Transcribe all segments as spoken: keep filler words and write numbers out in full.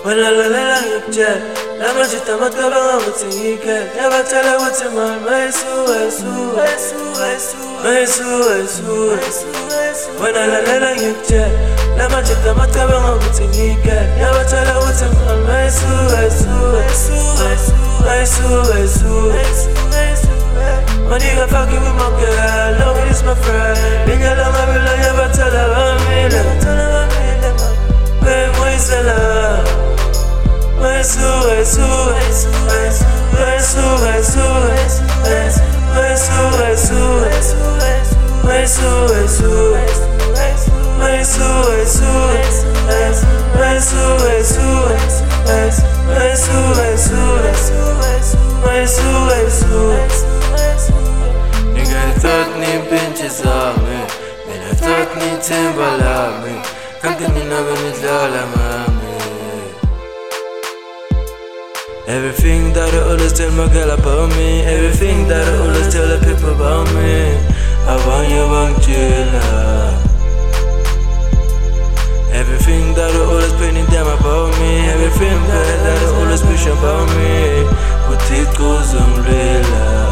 ولا لا لا يبجل لما جيت ما تبغى وتنيكل يا بتلا وتمال ما يسوى يسوى ما يسوى يسوى ولا لا لا يبجل لما جيت ما تبغى وتنيكل يا بتلا وتمال ما يسوى يسوى ما يسوى يسوى My nigga fucking with my girl, no it's my friend. Nigga la ma bila ya batala vamile, babe moi c'est là. Moi sou, moi sou, moi sou, moi sou, moi sou, moi sou, moi sou, moi sou, moi sou, moi sou, moi sou. Thought ni pinches of me, and I thought ni timber me. Can't you never need lala mami. Everything that I always tell my girl about me, everything that I always tell the people about me, I want you want chill. Everything that I always painting them about me, everything that I always push about me, but it goes on real.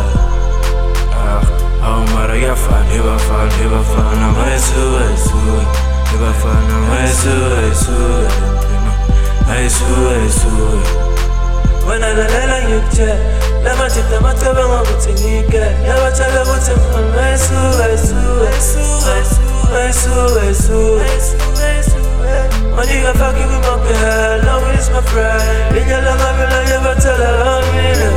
Ya fan, never fan, never fan, I'm a so, I so, never fan, I'm a so, I so, I so, I so. When I la la you check, la ma chita ma taba ma butinike, ya ba chala butim, I'm a so, I so, I so, I so, I so, I so. My nigga fucking with my girl, now it's my friend. Nigga la ma bila ya ba chala vamile,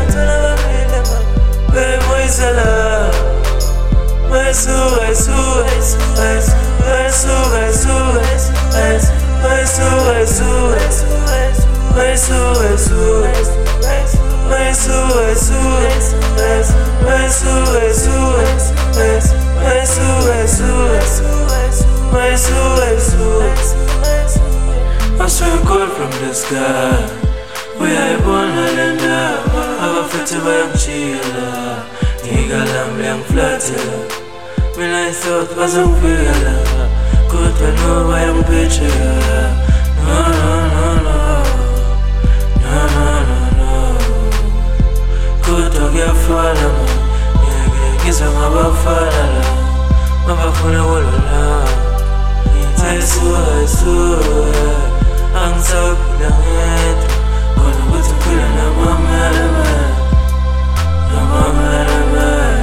babe moi c'est là. My soul, my soul, my soul, my soul, my soul, my soul, my soul, my soul, my soul, my soul, my soul, my soul, my soul, my soul, my soul, my soul, my soul. I saw a call from the sky. We are born and I'm a festival of chiller. Nigga, I'm young flutter. When I thought was a real, could I know I am picture? No, no, no, no, no, no, no, no. Could I get fallen? Yeah, guess I'm about fallen. I'm about fallen, walla. I saw, I saw, I'm so good. Gonna put some good in my man. My man,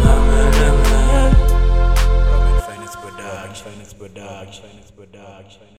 Finest production, finest production, finest production.